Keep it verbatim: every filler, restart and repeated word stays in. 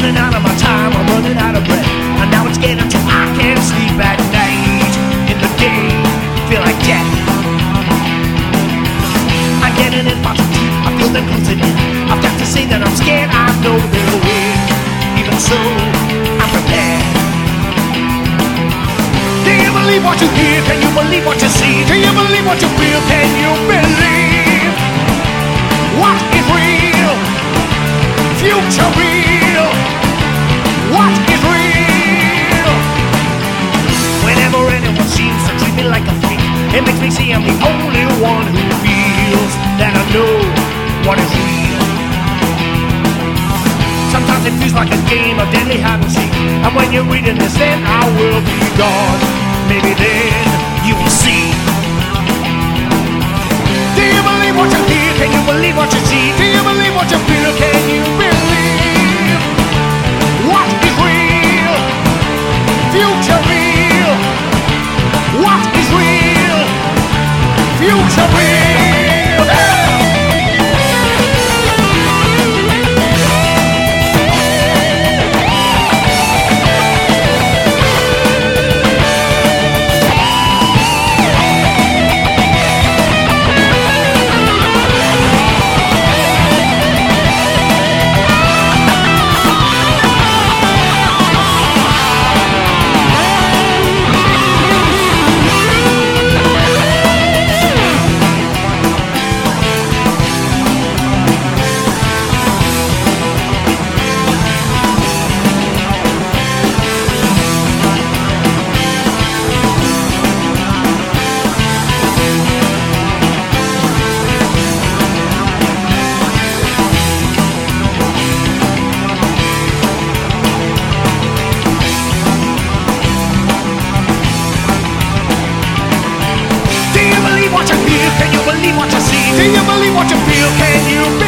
running out of my time, I'm running out of breath. And now it's getting too I can't sleep at night. In the day, feel like death. I'm getting in parts of deep, I feel them closing in. I've got to say that I'm scared, I know they'll win. Even so, I'm prepared. Do you believe what you hear? Can you believe what you see? Do you believe what you feel? Can you believe what is real? Future real. What is real? Whenever anyone seems to treat me like a freak, it makes me see I'm the only one who feels that I know what is real. Sometimes it feels like a game of deadly hide and seek, and when you're reading this, then I will be gone. Maybe then you will see. Do you believe what you hear? Can you believe what you see? Do you believe what you feel? Can you believe what is real? Future real. What is real? Future real. Hey! What you feel? Can you believe what you see? Do you believe what you feel? Can you